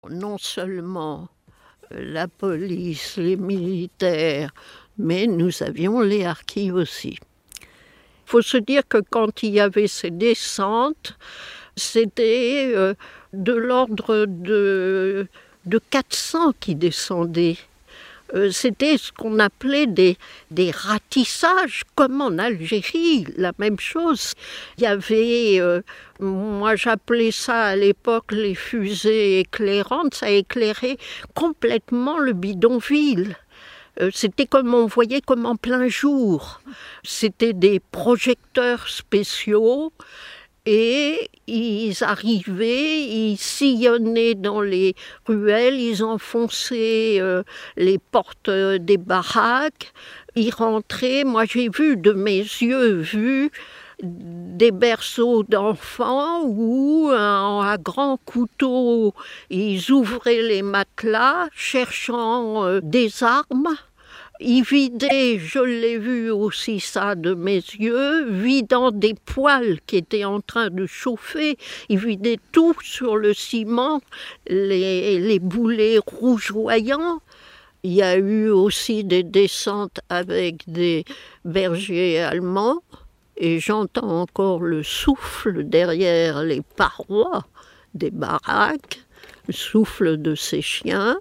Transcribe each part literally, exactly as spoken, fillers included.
Non seulement la police, les militaires, mais nous avions les harkis aussi. Il faut se dire que quand il y avait ces descentes, c'était euh, de l'ordre de, de quatre cents qui descendaient. Euh, c'était ce qu'on appelait des, des ratissages, comme en Algérie, la même chose. Il y avait, euh, moi j'appelais ça à l'époque les fusées éclairantes, ça éclairait complètement le bidonville. Euh, c'était comme on voyait comme en plein jour. C'était des projecteurs spéciaux. Et ils arrivaient, ils sillonnaient dans les ruelles, ils enfonçaient euh, les portes des baraques, ils rentraient. Moi, j'ai vu de mes yeux vu des berceaux d'enfants où, à grands couteaux, ils ouvraient les matelas, cherchant euh, des armes. Ils vidaient, je l'ai vu aussi ça de mes yeux, vidant des poêles qui étaient en train de chauffer. Ils vidaient tout sur le ciment, les, les boulets rougeoyants. Il y a eu aussi des descentes avec des bergers allemands. Et j'entends encore le souffle derrière les parois des baraques, le souffle de ces chiens.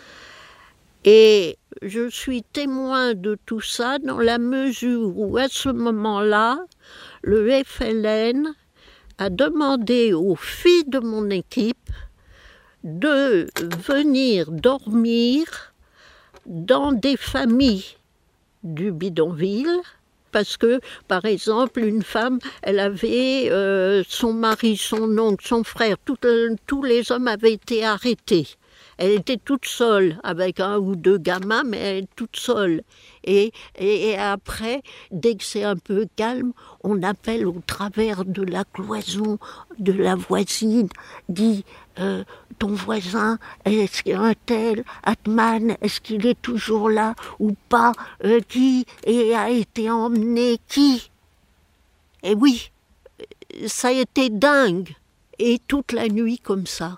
Et je suis témoin de tout ça dans la mesure où, à ce moment-là, le F L N a demandé aux filles de mon équipe de venir dormir dans des familles du bidonville. Parce que, par exemple, une femme, elle avait euh, son mari, son oncle, son frère, tout, euh, tous les hommes avaient été arrêtés. Elle était toute seule, avec un ou deux gamins, mais elle est toute seule. Et, et, et après, dès que c'est un peu calme, on appelle au travers de la cloison de la voisine, dit euh, « Ton voisin, est-ce qu'il y a un tel, Atman, est-ce qu'il est toujours là ou pas euh, Qui et a été emmené Qui ?» Et oui, ça a été dingue. Et toute la nuit comme ça.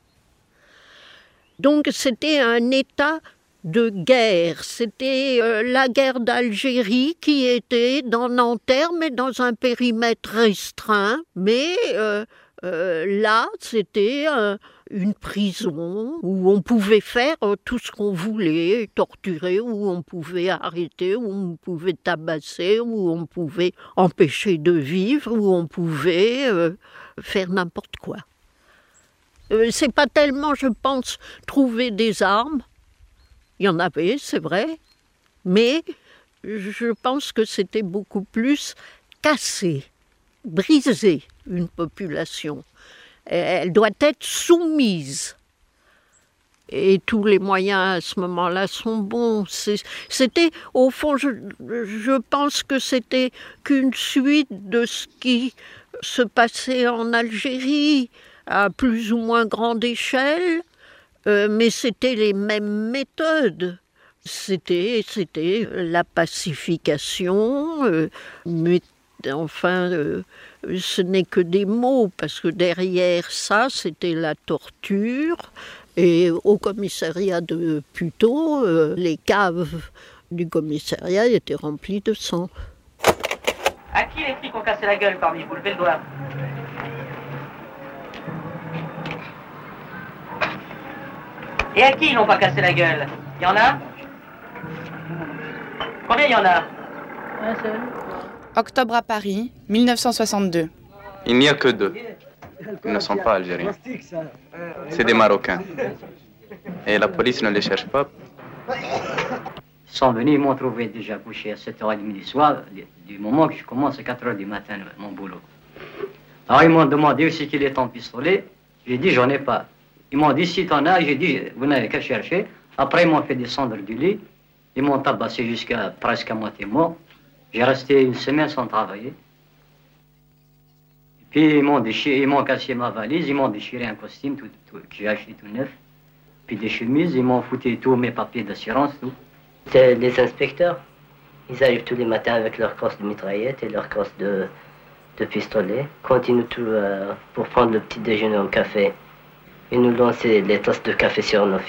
Donc c'était un état de guerre, c'était euh, la guerre d'Algérie qui était dans Nanterre, mais dans un périmètre restreint. Mais euh, euh, là, c'était euh, une prison où on pouvait faire euh, tout ce qu'on voulait, torturer, où on pouvait arrêter, où on pouvait tabasser, où on pouvait empêcher de vivre, où on pouvait euh, faire n'importe quoi. Euh, c'est pas tellement, je pense, trouver des armes. Il y en avait, c'est vrai. Mais je pense que c'était beaucoup plus casser, briser une population. Elle doit être soumise. Et tous les moyens à ce moment-là sont bons. C'est, c'était, au fond, je, je pense que c'était qu'une suite de ce qui se passait en Algérie, à plus ou moins grande échelle, euh, mais c'était les mêmes méthodes. C'était, c'était la pacification, euh, mais enfin, euh, ce n'est que des mots, parce que derrière ça, c'était la torture. Et au commissariat de Puteaux, euh, les caves du commissariat étaient remplies de sang. À qui les flics ont cassé la gueule parmi vous? Levez le doigt. Et à qui ils n'ont pas cassé la gueule? Il y en a? Combien il y en a? Un seul. Octobre à Paris, mille neuf cent soixante-deux. Il n'y a que deux. Ils ne sont pas algériens. C'est des Marocains. Et la police ne les cherche pas. Ils sont venus, ils m'ont trouvé déjà couché à sept heures trente du soir, du moment que je commence à quatre heures du matin, mon boulot. Alors ils m'ont demandé aussi qu'il est ton pistolet. J'ai dit, j'en ai pas. Ils m'ont dit, si t'en as, j'ai dit, vous n'avez qu'à chercher. Après, ils m'ont fait descendre du lit. Ils m'ont tabassé jusqu'à presque à moitié mort. J'ai resté une semaine sans travailler. Et puis, ils m'ont déchiré, ils m'ont cassé ma valise, ils m'ont déchiré un costume tout, tout, que j'ai acheté tout neuf. Puis des chemises, ils m'ont foutu tous mes papiers d'assurance, tout. C'est les inspecteurs. Ils arrivent tous les matins avec leur crosse de mitraillette et leur crosse de, de pistolet. Continuent tout euh, pour prendre le petit déjeuner au café. Ils nous lançaient des tasses de café sur nos